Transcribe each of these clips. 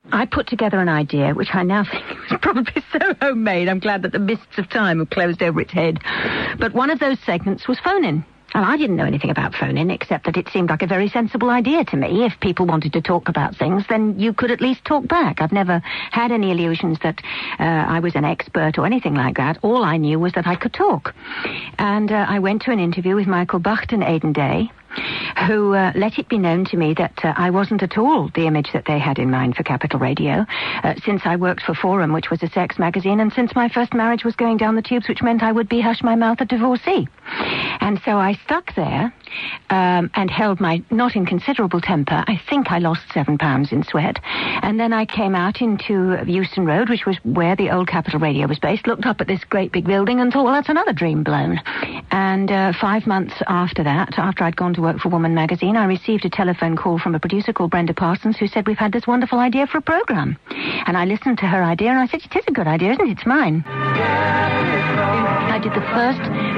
I put together an idea, which I now think was probably so homemade. I'm glad that the mists of time have closed over its head. But one of those segments was phone-in. And I didn't know anything about phone-in, except that it seemed like a very sensible idea to me. If people wanted to talk about things, then you could at least talk back. I've never had any illusions that I was an expert or anything like that. All I knew was that I could talk. And I went to an interview with Michael Bucht and Aidan Day, who let it be known to me that I wasn't at all the image that they had in mind for Capital Radio, since I worked for Forum, which was a sex magazine, and since my first marriage was going down the tubes, which meant I would be, hush my mouth, a divorcee. And so I stuck there and held my not inconsiderable temper. I think I lost 7 pounds in sweat. And then I came out into Euston Road, which was where the old Capital Radio was based, looked up at this great big building and thought, well, that's another dream blown. And 5 months after that, after I'd gone to work for Woman magazine, I received a telephone call from a producer called Brenda Parsons who said, we've had this wonderful idea for a programme. And I listened to her idea and I said, it is a good idea, isn't it? It's mine. I did the first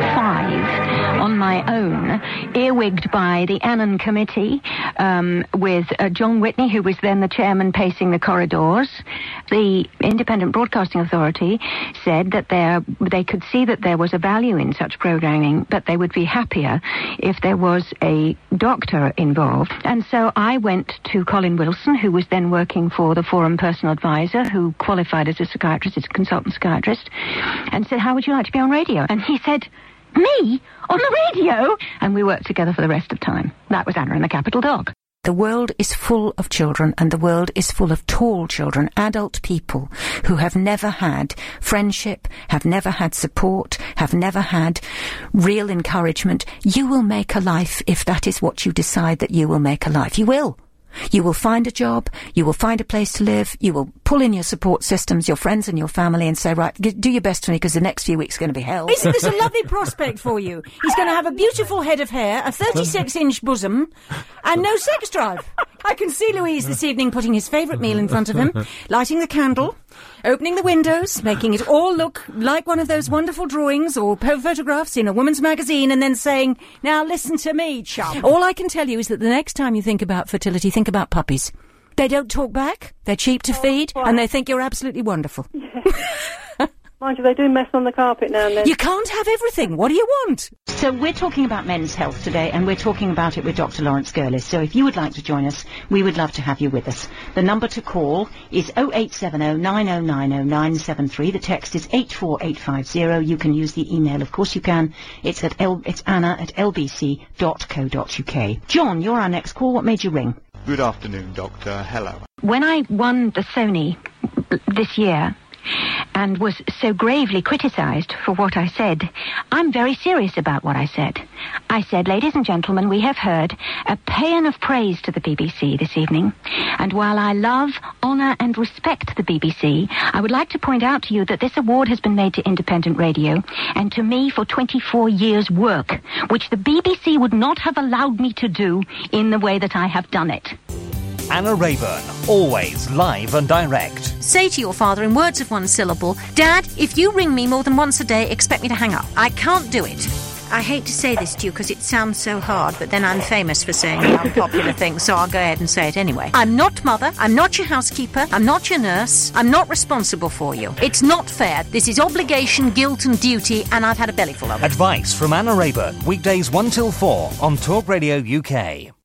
5 on my own, earwigged by the Annan Committee, with John Whitney, who was then the chairman, pacing the corridors. The Independent Broadcasting Authority said that they could see that there was a value in such programming, but they would be happier if there was a doctor involved. And so I went to Colin Wilson, who was then working for the Forum Personal Advisor, who qualified as a psychiatrist, as a consultant psychiatrist, and said, how would you like to be on radio? And he said, me? On the radio? And we worked together for the rest of time. That was Anna and the Capital Dog. The world is full of children, and the world is full of tall children, adult people who have never had friendship, have never had support, have never had real encouragement. You will make a life if that is what you decide that you will make a life. You will. You will find a job, you will find a place to live, you will pull in your support systems, your friends and your family, and say, right, do your best for me because the next few weeks are going to be hell. Isn't this a lovely prospect for you? He's going to have a beautiful head of hair, a 36-inch bosom, and no sex drive. I can see Louise this evening putting his favourite meal in front of him, lighting the candle, opening the windows, making it all look like one of those wonderful drawings or photographs in a woman's magazine, and then saying, now listen to me, chum. All I can tell you is that the next time you think about fertility, think about puppies. They don't talk back, they're cheap to feed, and they think you're absolutely wonderful. Mind you, they do mess on the carpet now and then. You can't have everything. What do you want? So we're talking about men's health today, and we're talking about it with Dr. Lawrence Gurlis. So if you would like to join us, we would love to have you with us. The number to call is 0870 9090 973. The text is 84850. You can use the email, of course you can. It's Anna at lbc.co.uk. John, you're our next call. What made you ring? Good afternoon, Doctor. Hello. When I won the Sony this year and was so gravely criticised for what I said, I'm very serious about what I said. I said, ladies and gentlemen, we have heard a paean of praise to the BBC this evening, and while I love, honour and respect the BBC, I would like to point out to you that this award has been made to independent radio, and to me for 24 years' work, which the BBC would not have allowed me to do in the way that I have done it. Anna Rayburn, always live and direct. Say to your father in words of one syllable, Dad, if you ring me more than once a day, expect me to hang up. I can't do it. I hate to say this to you because it sounds so hard, but then I'm famous for saying the unpopular thing, so I'll go ahead and say it anyway. I'm not mother, I'm not your housekeeper, I'm not your nurse, I'm not responsible for you. It's not fair. This is obligation, guilt and duty, and I've had a bellyful of it. Advice from Anna Rayburn, weekdays 1 till 4 on Talk Radio UK.